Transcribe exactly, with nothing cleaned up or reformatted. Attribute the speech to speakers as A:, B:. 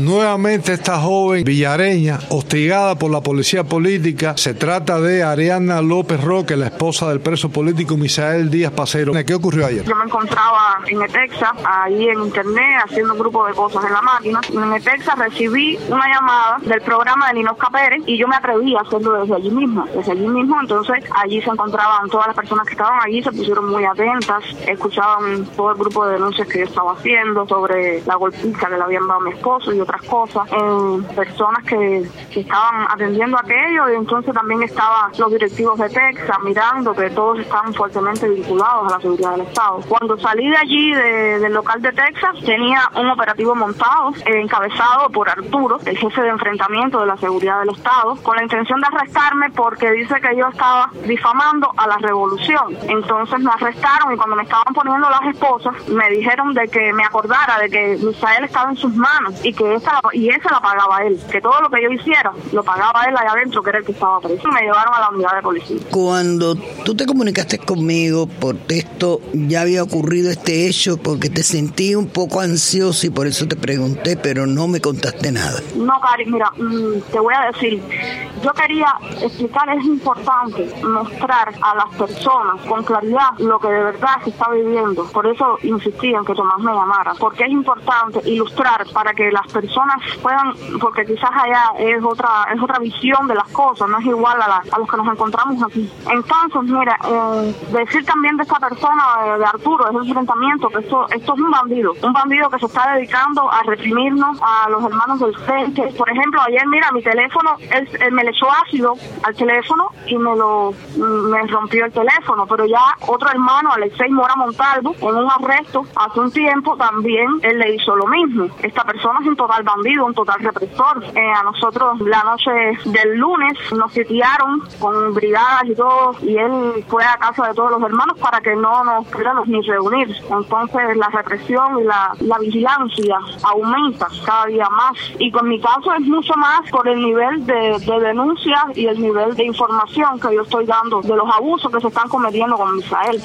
A: Nuevamente esta joven villareña, hostigada por la policía política, se trata de Ariana López Roque, la esposa del preso político Misael Díaz Pacero. ¿Qué ocurrió ayer?
B: Yo me encontraba en Etexa, ahí en internet, haciendo un grupo de cosas en la máquina. En Etexa recibí una llamada del programa de Ninosca Pérez y yo me atreví a hacerlo desde allí mismo. Desde allí mismo, entonces, allí se encontraban todas las personas que estaban allí, se pusieron muy atentas, escuchaban todo el grupo de denuncias que yo estaba haciendo sobre la golpiza que le habían dado a mi esposo y otras cosas. Eh, personas que, que estaban atendiendo aquello, y entonces también estaban los directivos de Texas mirando que todos estaban fuertemente vinculados a la seguridad del Estado. Cuando salí de allí, de, del local de Texas, tenía un operativo montado, eh, encabezado por Arturo, el jefe de enfrentamiento de la seguridad del Estado, con la intención de arrestarme porque dice que yo estaba difamando a la revolución. Entonces me arrestaron y cuando me estaban poniendo las esposas, me dijeron de que me acordara de que Misael estaba en sus manos y que esa la, y esa la pagaba él, que todo lo que yo hiciera lo pagaba él allá adentro, que era el que estaba preso. Y me llevaron a la unidad de policía.
C: Cuando tú te comunicaste conmigo por texto, ya había ocurrido este hecho, porque te sentí un poco ansioso y por eso te pregunté, pero no me contaste nada.
B: No, Cari, mira, te voy a decir, yo quería explicar, es importante mostrar a las personas con claridad lo que de verdad se está viviendo. Por eso insistí en que Tomás me llamara, porque es importante ilustrar para que las personas puedan, porque quizás allá es otra es otra visión de las cosas, no es igual a, la, a los que nos encontramos aquí. Entonces, mira, eh, decir también de esta persona, de, de Arturo, de ese enfrentamiento, que esto, esto es un bandido, un bandido que se está dedicando a reprimirnos a los hermanos del frente. Por ejemplo, ayer, mira, mi teléfono, él, él me le echó ácido al teléfono y me lo me rompió el teléfono, pero ya otro hermano, Alexei Mora Montalvo, en un arresto hace un tiempo, también él le hizo lo mismo. Esta persona es un total bandido, un total represor. Eh, a nosotros la noche del lunes nos sitiaron con brigadas y todo, y él fue a casa de todos los hermanos para que no nos pudiéramos ni reunir. Entonces la represión y la, la vigilancia aumenta cada día más, y con mi caso es mucho más por el nivel de, de denuncias y el nivel de información que yo estoy dando de los abusos que se están cometiendo con Misael.